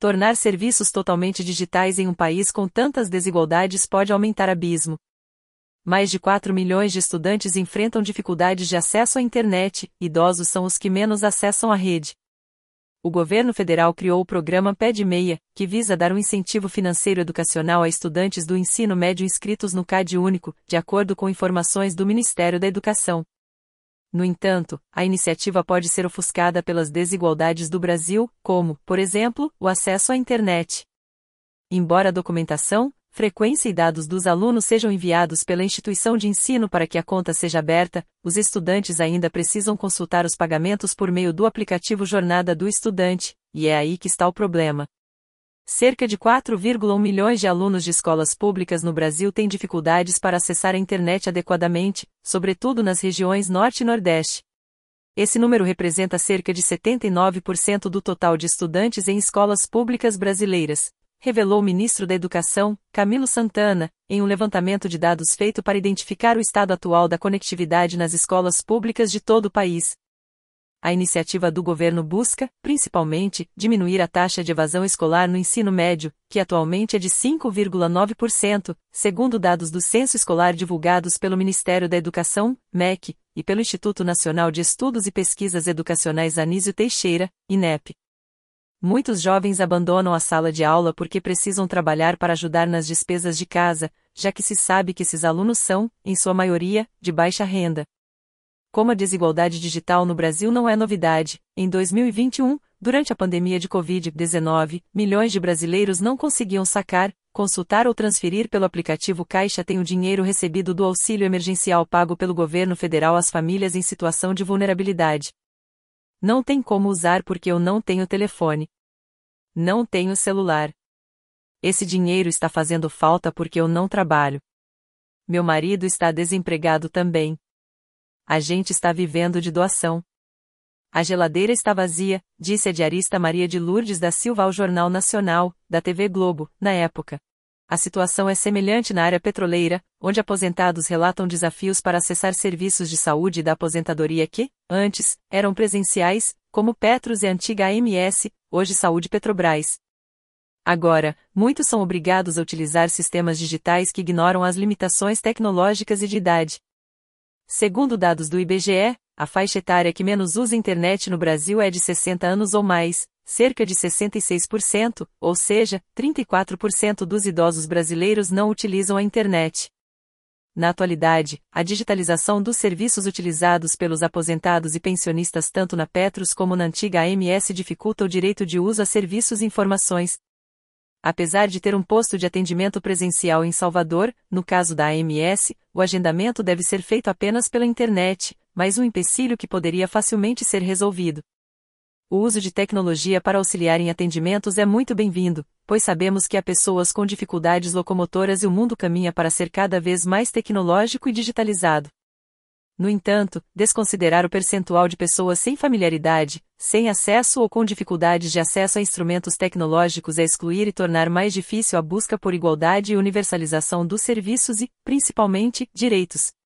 Tornar serviços totalmente digitais em um país com tantas desigualdades pode aumentar abismo. Mais de 4 milhões de estudantes enfrentam dificuldades de acesso à internet, idosos são os que menos acessam a rede. O governo federal criou o programa PED Meia, que visa dar um incentivo financeiro educacional a estudantes do ensino médio inscritos no CAD Único, de acordo com informações do Ministério da Educação. No entanto, a iniciativa pode ser ofuscada pelas desigualdades do Brasil, como, por exemplo, o acesso à internet. Embora a documentação, frequência e dados dos alunos sejam enviados pela instituição de ensino para que a conta seja aberta, os estudantes ainda precisam consultar os pagamentos por meio do aplicativo Jornada do Estudante, e é aí que está o problema. Cerca de 4,1 milhões de alunos de escolas públicas no Brasil têm dificuldades para acessar a internet adequadamente, sobretudo nas regiões Norte e Nordeste. Esse número representa cerca de 79% do total de estudantes em escolas públicas brasileiras, revelou o ministro da Educação, Camilo Santana, em um levantamento de dados feito para identificar o estado atual da conectividade nas escolas públicas de todo o país. A iniciativa do governo busca, principalmente, diminuir a taxa de evasão escolar no ensino médio, que atualmente é de 5,9%, segundo dados do Censo Escolar divulgados pelo Ministério da Educação, MEC, e pelo Instituto Nacional de Estudos e Pesquisas Educacionais Anísio Teixeira, INEP. Muitos jovens abandonam a sala de aula porque precisam trabalhar para ajudar nas despesas de casa, já que se sabe que esses alunos são, em sua maioria, de baixa renda. Como a desigualdade digital no Brasil não é novidade, em 2021, durante a pandemia de Covid-19, milhões de brasileiros não conseguiam sacar, consultar ou transferir pelo aplicativo Caixa Tem o dinheiro recebido do auxílio emergencial pago pelo governo federal às famílias em situação de vulnerabilidade. Não tem como usar porque eu não tenho telefone. Não tenho celular. Esse dinheiro está fazendo falta porque eu não trabalho. Meu marido está desempregado também. A gente está vivendo de doação. A geladeira está vazia, disse a diarista Maria de Lourdes da Silva ao Jornal Nacional, da TV Globo, na época. A situação é semelhante na área petroleira, onde aposentados relatam desafios para acessar serviços de saúde e da aposentadoria que, antes, eram presenciais, como Petros e a antiga AMS, hoje Saúde Petrobras. Agora, muitos são obrigados a utilizar sistemas digitais que ignoram as limitações tecnológicas e de idade. Segundo dados do IBGE, a faixa etária que menos usa internet no Brasil é de 60 anos ou mais, cerca de 66%, ou seja, 34% dos idosos brasileiros não utilizam a internet. Na atualidade, a digitalização dos serviços utilizados pelos aposentados e pensionistas tanto na Petros como na antiga AMS dificulta o direito de uso a serviços e informações. Apesar de ter um posto de atendimento presencial em Salvador, no caso da AMS, o agendamento deve ser feito apenas pela internet, mais um empecilho que poderia facilmente ser resolvido. O uso de tecnologia para auxiliar em atendimentos é muito bem-vindo, pois sabemos que há pessoas com dificuldades locomotoras e o mundo caminha para ser cada vez mais tecnológico e digitalizado. No entanto, desconsiderar o percentual de pessoas sem familiaridade, sem acesso ou com dificuldades de acesso a instrumentos tecnológicos é excluir e tornar mais difícil a busca por igualdade e universalização dos serviços e, principalmente, direitos.